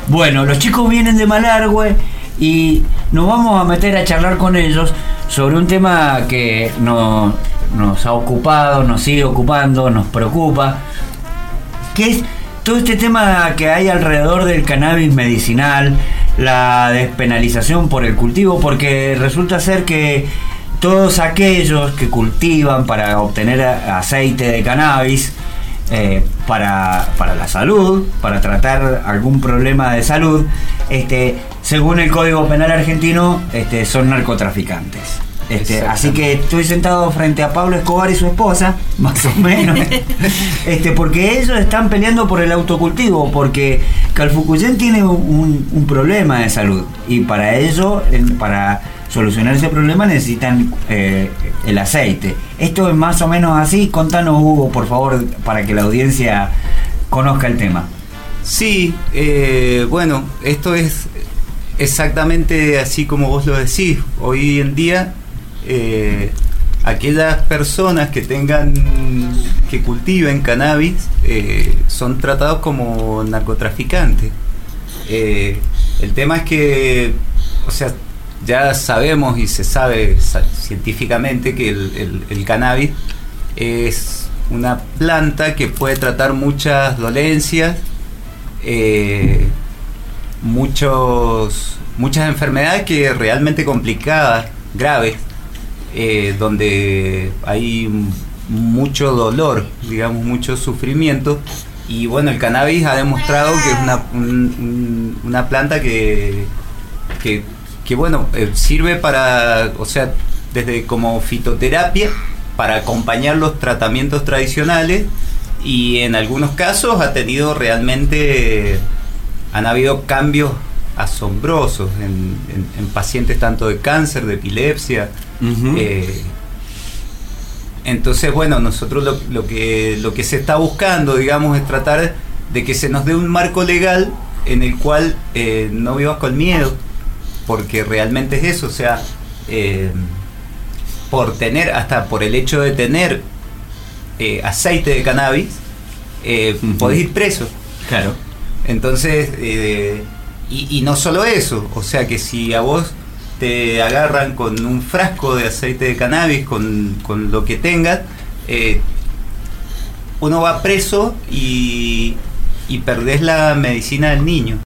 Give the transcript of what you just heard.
Bueno, los chicos vienen de Malargüe y nos vamos a meter a charlar con ellos sobre un tema que nos ha ocupado, nos sigue ocupando, nos preocupa, que es todo este tema que hay alrededor del cannabis medicinal, la despenalización por el cultivo, porque resulta ser que todos aquellos que cultivan para obtener aceite de cannabis para la salud, para tratar algún problema de salud, según el Código Penal argentino, son narcotraficantes. Así que estoy sentado frente a Pablo Escobar y su esposa, más o menos, porque ellos están peleando por el autocultivo, porque Calfucuyén tiene un problema de salud y para ello, para solucionar ese problema necesitan el aceite. Esto es más o menos así. Contanos, Hugo, por favor, para que la audiencia conozca el tema. Sí, bueno, esto es exactamente así como vos lo decís. Hoy en día aquellas personas que cultiven cannabis son tratados como narcotraficantes. El tema es que, o sea, ya sabemos y se sabe científicamente que el cannabis es una planta que puede tratar muchas dolencias, muchas enfermedades que realmente complicadas, graves, donde hay mucho dolor, digamos, mucho sufrimiento. Y bueno, el cannabis ha demostrado que es una planta que bueno, sirve para, o sea, desde como fitoterapia, para acompañar los tratamientos tradicionales, y en algunos casos han habido cambios asombrosos en pacientes tanto de cáncer, de epilepsia. Uh-huh. Entonces, bueno, nosotros lo que se está buscando, digamos, es tratar de que se nos dé un marco legal en el cual no vivas con miedo, porque realmente es eso, o sea, por el hecho de tener aceite de cannabis, uh-huh, podés ir preso. Claro. Entonces, y no solo eso, o sea que si a vos te agarran con un frasco de aceite de cannabis, con lo que tengas, uno va preso y perdés la medicina del niño.